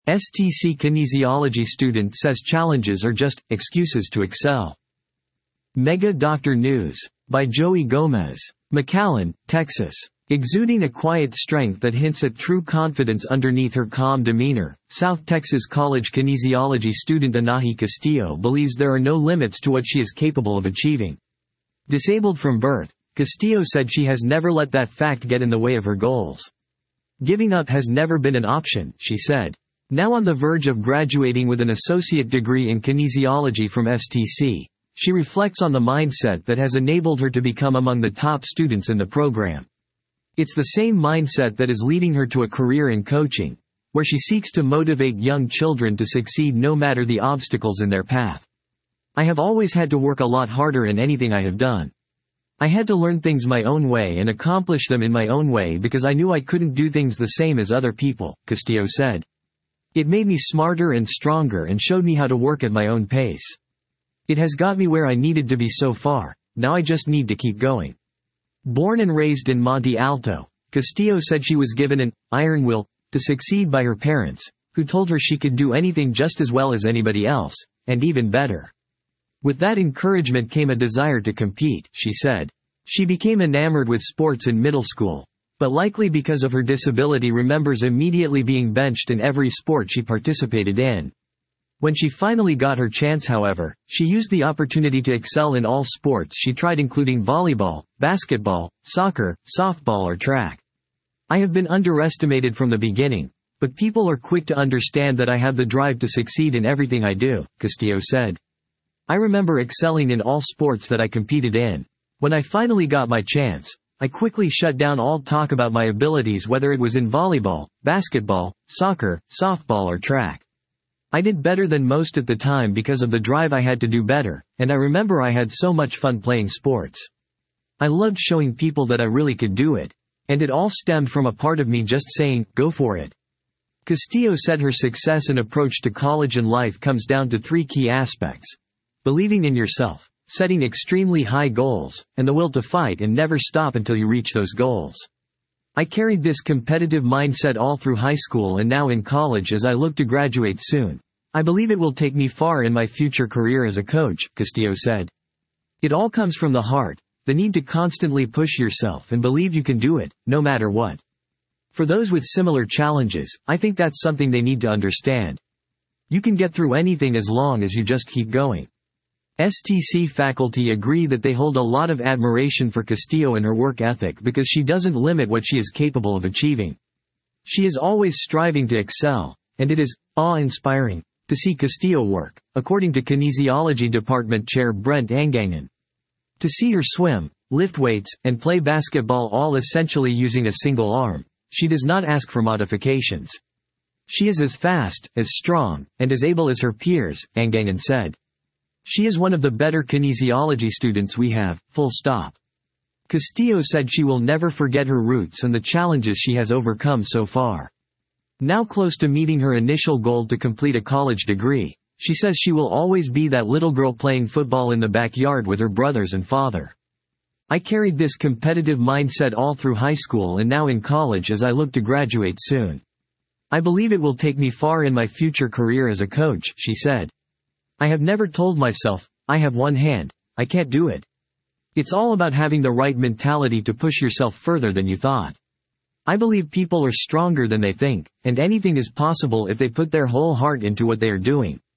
STC kinesiology student says challenges are just excuses to excel. Mega Doctor News. By Joey Gomez. McAllen, Texas. Exuding a quiet strength that hints at true confidence underneath her calm demeanor, South Texas College kinesiology student Anahi Castillo believes there are no limits to what she is capable of achieving. Disabled from birth, Castillo said she has never let that fact get in the way of her goals. Giving up has never been an option, she said. Now on the verge of graduating with an associate degree in kinesiology from STC, she reflects on the mindset that has enabled her to become among the top students in the program. It's the same mindset that is leading her to a career in coaching, where she seeks to motivate young children to succeed no matter the obstacles in their path. I have always had to work a lot harder in anything I have done. I had to learn things my own way and accomplish them in my own way because I knew I couldn't do things the same as other people, Castillo said. It made me smarter and stronger and showed me how to work at my own pace. It has got me where I needed to be so far, now I just need to keep going. Born and raised in Monte Alto, Castillo said she was given an iron will to succeed by her parents, who told her she could do anything just as well as anybody else, and even better. With that encouragement came a desire to compete, she said. She became enamored with sports in middle school, but likely because of her disability remembers immediately being benched in every sport she participated in. When she finally got her chance, however, she used the opportunity to excel in all sports she tried, including volleyball, basketball, soccer, softball or track. I have been underestimated from the beginning, but people are quick to understand that I have the drive to succeed in everything I do, Castillo said. I remember excelling in all sports that I competed in. When I finally got my chance, I quickly shut down all talk about my abilities, whether it was in volleyball, basketball, soccer, softball or track. I did better than most at the time because of the drive I had to do better, and I remember I had so much fun playing sports. I loved showing people that I really could do it, and it all stemmed from a part of me just saying, go for it. Castillo said her success and approach to college and life comes down to 3 key aspects: believing in yourself, setting extremely high goals, and the will to fight and never stop until you reach those goals. I carried this competitive mindset all through high school and now in college as I look to graduate soon. I believe it will take me far in my future career as a coach, Castillo said. It all comes from the heart, the need to constantly push yourself and believe you can do it, no matter what. For those with similar challenges, I think that's something they need to understand. You can get through anything as long as you just keep going. STC faculty agree that they hold a lot of admiration for Castillo and her work ethic because she doesn't limit what she is capable of achieving. She is always striving to excel, and it is awe-inspiring to see Castillo work, according to Kinesiology Department Chair Brent Angangan. To see her swim, lift weights, and play basketball all essentially using a single arm, she does not ask for modifications. She is as fast, as strong, and as able as her peers, Angangan said. She is one of the better kinesiology students we have, full stop. Castillo said she will never forget her roots and the challenges she has overcome so far. Now close to meeting her initial goal to complete a college degree, she says she will always be that little girl playing football in the backyard with her brothers and father. I carried this competitive mindset all through high school and now in college as I look to graduate soon. I believe it will take me far in my future career as a coach, she said. I have never told myself, I have one hand, I can't do it. It's all about having the right mentality to push yourself further than you thought. I believe people are stronger than they think, and anything is possible if they put their whole heart into what they are doing,